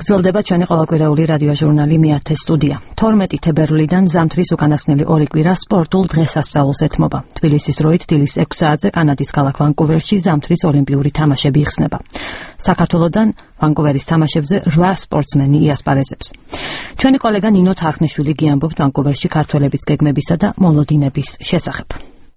გრძელდება ჩვენი ყოველკვირეული რადიო ჟურნალი მეათე სტუდია. 12 თებერვლიდან ზამთრის უკანასკნელი ორი კვირა სპორტულ დღესასწაულს ეთმობა. თბილისის დროით დილის 6 საათზე კანადის ქალაქ ვანკუვერში ზამთრის ოლიმპიური თამაშები იხსნება. საქართველოდან ვანკუვერის თამაშებზე 8 სპორტსმენი იასპარეზებს. ჩვენი კოლეგა ნინო თარხნიშვილი გიამბობთ ვანკუვერში ქართველების გეგმებისა და მოლოდინების შესახებ.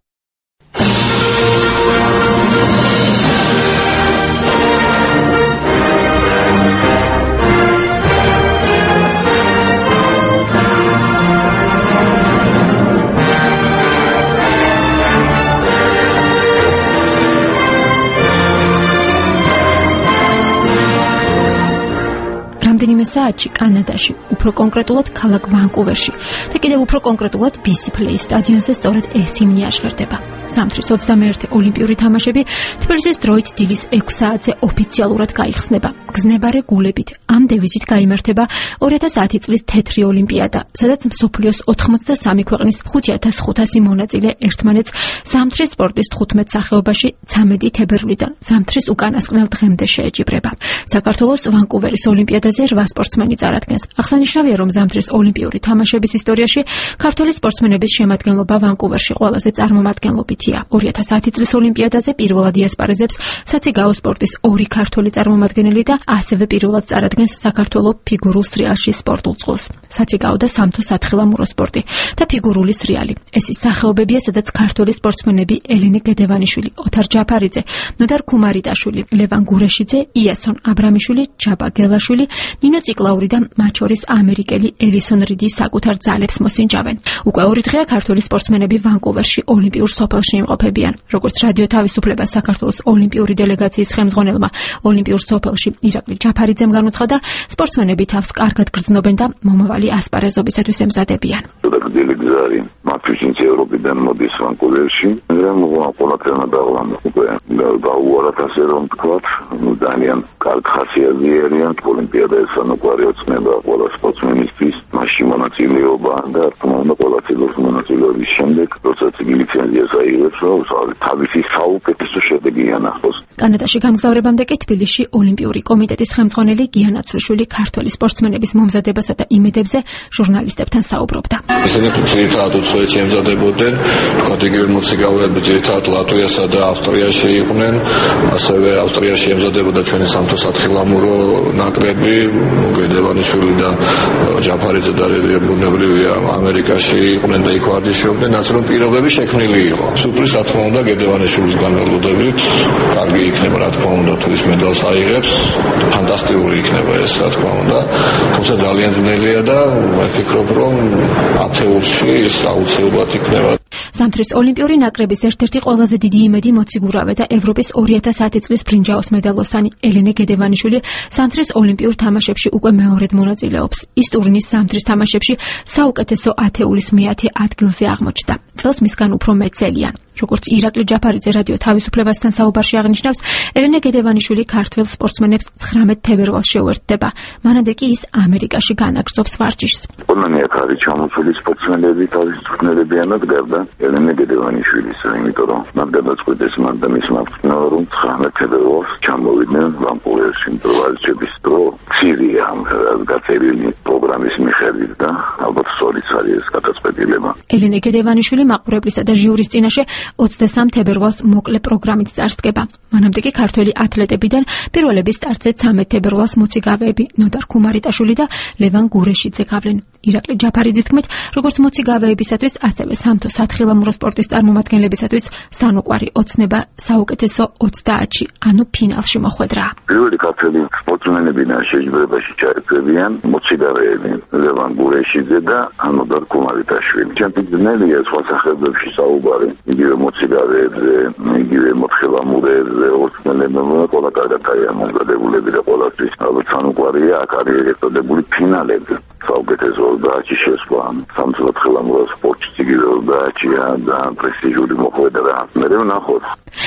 რამდენიმე საათში კანადაში, უფრო კონკრეტულად ქალაქ ვანკუვერში და კიდევ უფრო კონკრეტულად BC Place სტადიონზე სწორედ ეს იმნი აღშერდება. ზამთრის 21 ოლიმპიური თამაშები თბილისის დროით დილის 6 საათზე ოფიციალურად გაიხსნება. გზნებარე გულებით ამ დევიზით გაიმართება 2010 წლის თეთრი ოლიმპიადა, სადაც მსოფლიოს 83 ქვეყნის 5500 მონაწილე ერთმანეთს ზამთრის სპორტის 15 სახეობაში 13 თებერვლიდან ზამთრის უკანასკნელ დღემდე შეეჯიბრება. საქართველოს ვანკუვერის ოლიმპიადაზე 8 სპორტსმენი წარადგენს. აღსანიშნავია, რომ ზამთრის ოლიმპიური თამაშების ისტორიაში ქართველი სპორტსმენების შემადგენლობა ვანკუვერში ყველაზე წარმომადგენლობითია. 2010 წლის ოლიმპიადაზე პირველად იასპარეზებს საციგაო სპორტის 2 ქართველი წარმომადგენელი და ასევე პირველად წარადგენს საქართველოს ფიგურულ სრიალში სპორტულ წყვილს. საციგაო და სამთო სათხილამურო სპორტი და ფიგურული სრიალი. ეს ის სახეობებია, სადაც ქართველი სპორტსმენები ელენე გედევანიშვილი, ოთარ ჯაფარიძე, ნოდარ ქუმარიტაშვილი, ლევან გურეშიძე, იასონ აბრამიშვილი, ჯაბა გელაშვილი, ნინო ციკლაური და მათ შორის ამერიკელი ელისონ რიდი საკუთარ ძალებს მოსინჯავენ. უკვე 2 დღეა ქართველი სპორტსმენები ვანკუვერში ოლიმპიურ სოფელში იმყოფებიან. როგორც რადიო თავისუფლება საქართველოს ოლიმპიური დელეგაციის ხელმძღვანელმა ოლიმპიურ სოფელში ირაკლი ჯაფარიძემ განუცხადა, სპორტსმენები თავს კარგად გრძნობენ და მომავალი ასპარეზობისათვის ემზადებიან. დელეგაცია მათთვის ევროპიდან მოდის ვანკუვერში. ყველაფერმა დაუარათ ასე რომ თქვათ, ძალიან კარგ ხასიათიერიან ოლიმპიადაზე სანუკვარი ოცნება ყველა სპორტსმენისთვის, მასში მონაწილეობა და თქმა უნდა ყველა წელს მონაწილეობის შემდეგ, როცა ლიცენზიას აიღებს, თავისი საუკეთესო შედეგი ანახოს. კანადაში გამგზავრებამდე კი თბილისში ოლიმპიური კომიტეტის ხელმძღვანელი გია ნაცვლიშვილი ქართველი სპორტსმენების მომზადებასა და იმედებზე ჟურნალისტებთან საუბრობდა. ისინი ძირითადად უცხოეთში ემზადებოდნენ, კატეგორიულ მოციგავეები ძირითადად ლატვიასა და ავსტრიაში იყვნენ, ასევე ავსტრიაში ემზადებოდა ჩვენი სამთო სათხილამურო ნაკრები, გედევანიშვილი და ჯაფარიძე და ბუნებრივია ამერიკაში იყვნენ და იქ ვარჯიშობდნენ, ასე რომ პირობები შექმნილი იყო. სუპრის რა თქმა უნდა გედევანიშვილის განმავლობით კარგი იქნება, რა თქმა უნდა, თუ ის მედალს აიღებს, ფანტასტიკური იქნება ეს, რა თქმა უნდა. თუმცა ძალიან ძნელია და ვფიქრობ, რომ ათეულში ეს აუცილებლად იქნება. ზამთრის ოლიმპიური ნაკრების ერთ-ერთი ყველაზე დიდი იმედი მოციგურავე და ევროპის 2010 წლის ბრინჯაოს მედალოსანი ელენე გედევანიშვილი ზამთრის ოლიმპიურ თამაშებში უკვე მეორედ მონაწილეობს. ის ტურნის ზამთრის თამაშებში საუკეთესო ათეულის მე-10 ადგილზე აღმოჩნდა. წელს მისგან უფრო მეცელიან. როგორც ირაკლი ჯაფარიძე რადიო თავისუფლებასთან საუბარში აღნიშნავს, ელენე გედევანიშვილი ქართველ სპორტსმენებს 19 თებერვალს შეუერთდება. მანამდე კი ის ამერიკაში განაგრძობს ვარჯიშს. ყველანი აქ არის ჩამოსული სპორტსმენები თავისუფლებიანად გარდა ელენე გედევანიშვილის, იმიტომ რომ მათ გადაწყვიტეს მან და მისმა ფრთნაურმა, რომ 19 თებერვალს ჩამოვიდნენ ვანკუვერში ვარჯიშების დრო. ცირია ამ გაწერილი პროგრამის მიხედვით და ალბათ სწორიც არის ეს გადაწყვეტილება. ელენე გედევანიშვილი მაყურებლისა და ჟიურის წინაშე 23 თებერვალს მოკლე პროგრამით წარსდგება. მანამდე კი ქართველი ათლეტებიდან პირველების სტარტზე 13 თებერვალს მოციგავეები ნოდარ ქუმარიტაშვილი და ლევან გურეშიძე გავლენ. ირაკლი ჯაფარიძის თქმით, როგორც მოციგავეებისათვის, ასევე სამთო სათხილამურო სპორტის წარმომადგენლებისათვის სანუკვარი ოცნება საუკეთესო 30-ში, ანუ ფინალში მოხვედრა. პირველი ქართველი სპორტსმენებიდან შეჯიბრებაში ჩაერთვებიან მოციგავეები ლევან გურეშიძე და ნოდარ ქუმარიტაშვილი. ჩემპიონია სხვა სახეობებში საუბარი. იგივე მოციგავეებზე, იგივე მოთხილამურეებზე, ორწმენებმა ყველა კარგად არის მომზადებულები და ყველასთვის ალბათ სანუკვარია აქ არის ეგრეთწოდებული ფინალები. საუკეთესო 30-ში შესვლა, სამთო სათხილამურო სპორტში იგივე 30-ში და პრესტიჟული მოხვედრა. მე ვნახოთ.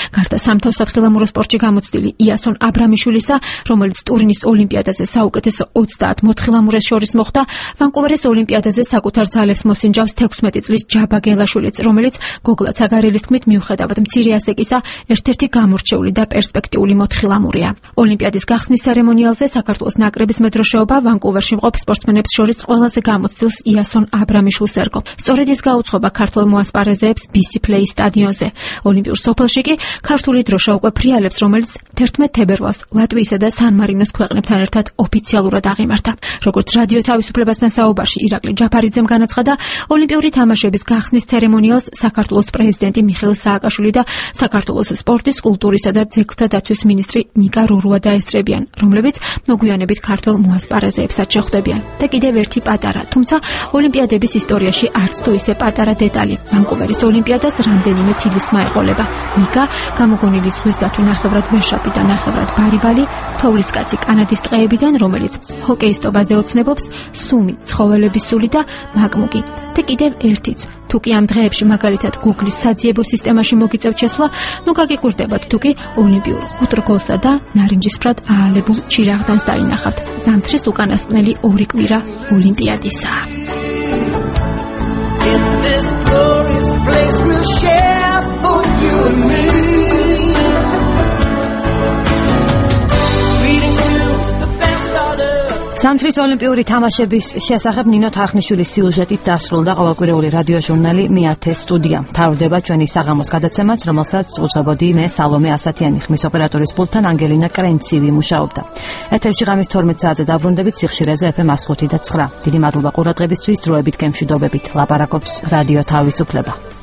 გარდა სამთო სათხილამურო სპორტში გამოცდილი იასონ აბრამიშვილისა, რომელიც ტურინის ოლიმპიადაზე საუკეთესო 30 მოთხილამურეს შორის მოხვდა, ვანკუვერის ოლიმპიადაზე საკუთარ ძალებს მოსინჯავს 16 წლის ჯაბა გელაშვილიც, რომელიც გოგლა ცაგარელის თქმით მიუხედავად მცირე ასაკისა, ერთ-ერთი გამორჩეული და პერსპექტიული მოთხილამურია. ოლიმპიადის გახსნის ცერემონიალზე საქართველოს ნაკრების მედროშეობა ვანკუვერში მყოფ სპორტსმენებს შორის ყველაზე გამოცდილს იასონ აბრამიშვილს ერგო. სწორედ ის გაუძღობა ქართველ მოასპარეზეებს BC Play სტადიონზე. ოლიმპიურ სოფელში კი ქართული დროშა უკვე ფრიალებს, რომელიც 11 თებერვალს ლატვიისა და სან-მარინოს ქვეყნებთან ერთად ოფიციალურად აღიმართა. როგორც რადიო თავისუფლებასთან საუბარში ირაკლი ჯაფარიძემ განაცხადა, ოლიმპიური თამაშების გახსნის ცერემონიალს საქართველოს პრეზიდენტი მიხეილ სააკაშვილი და საქართველოს სპორტის, კულტურისა და ძეგლთა დაცვის მინისტრი ნიკა რორუა დაესწრებიან, რომლებიც მოგვიანებით ქართველ მოასპარეზეებსაც შეხვდებიან. და კიდევ ერთი პატარა, თუმცა ოლიმპიადების ისტორიაში არც თუ ისე პატარა დეტალი. ვანკუვერის ოლიმპიადას რამდენიმე თილისმა ეყოლება. ნიკა, გამოგონილი ზღვის დათვი ნახევრად ვერშაპი და ნახევრად ბარიბალი, თოვლისკაცი კანადის ტყეებიდან, რომელიც ჰოკეისტობაზე ოცნებობს, სუმი, ცხოველების სული და მაკმუკი. და კიდევ ერთიც. თუ კი ამ დღეებში მაგალითად Google-ის საძიებო სისტემაში მოგიწევთ შესვლა, ნუ გაგიკვირდებათ თუ კი ოლიმპიურ ხუტრგოლსა და ნარინჯისფრად აალებულ ჩირაღდანს დაინახავთ. ზამთრის უკანასკნელი 2 კვირა ოლიმპიადისა. In this glorious place we'll share for you and me. ზამთრის ოლიმპიური თამაშების შესახებ ნინო თარხნიშვილის სიუჟეტით დასრულდა ყოველკვირეული რადიო ჟურნალი მე-10 სტუდია. მთავრდება ჩვენი საღამოს გადაცემაც, რომელსაც უძღვებოდი მე სალომე ასათიანი, ხმის ოპერატორის პულტთან ანგელინა კრენცივი მუშაობდა. ეთერში ღამის 12 საათზე დაბრუნდებით სიხშირეზე FM 105 და 9. დიდი მადლობა ყურადღებისთვის, დროებით გემშვიდობებით. ლაპარაკობს რადიო თავისუფლება.